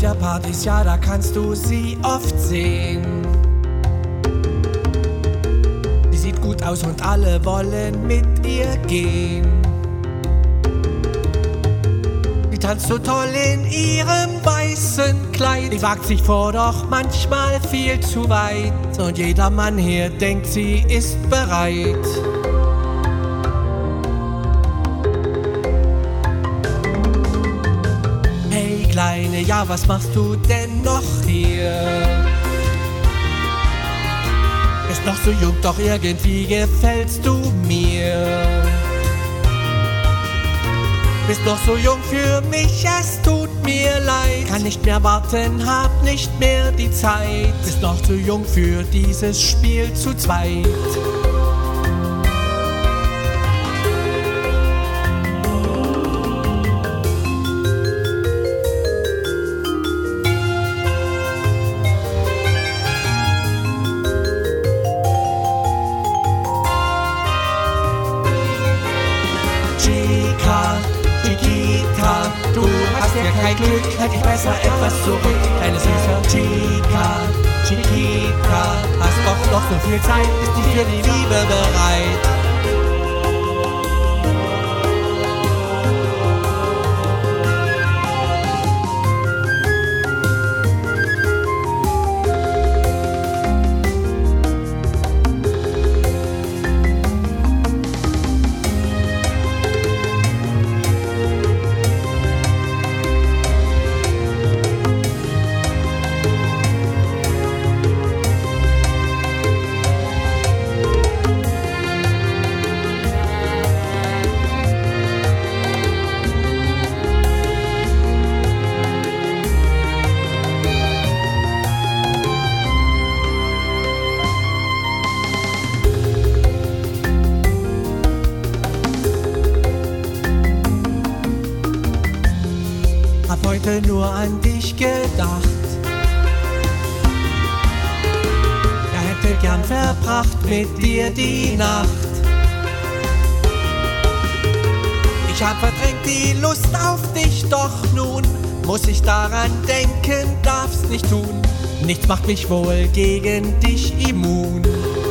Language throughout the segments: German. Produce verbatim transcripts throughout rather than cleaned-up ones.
der Partys, ja, da kannst du sie oft sehen. Sie sieht gut aus und alle wollen mit ihr gehen. Sie tanzt so toll in ihrem weißen Kleid. Sie wagt sich vor, doch manchmal viel zu weit. Und jeder Mann hier denkt, sie ist bereit. Hey Kleine, ja, was machst du denn noch hier? Bist noch so jung, doch irgendwie gefällst du mir. Bist noch so jung für mich, es tut mir leid. Kann nicht mehr warten, hab nicht mehr die Zeit. Bist noch zu jung für dieses Spiel zu zweit. Chica, Chiquita, du hast ja kein Glück, hätte ich besser etwas zurück. Deine süße Chica, Chiquita, hast doch noch so viel Zeit, ist die für die Liebe bereit. Hab heute nur an dich gedacht. Ja, hätte gern verbracht mit dir die Nacht. Ich hab verdrängt die Lust auf dich, doch nun muss ich daran denken, darf's nicht tun. Nichts macht mich wohl gegen dich immun.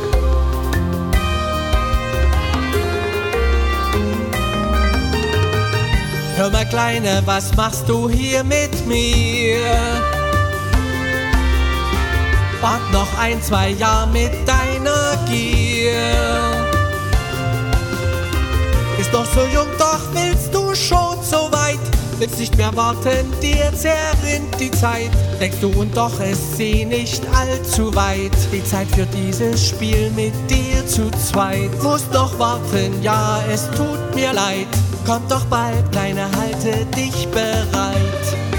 Hör mal Kleine, was machst du hier mit mir? Wart noch ein, zwei Jahre mit deiner Gier. Bist noch so jung, doch willst du schon so weit. Willst nicht mehr warten, dir zerrinnt die Zeit. Denkst du und doch ist sie nicht allzu weit. Die Zeit für dieses Spiel mit dir zu zweit. Musst noch warten, ja, es tut mir leid. Komm doch bald, Kleine, halte dich bereit.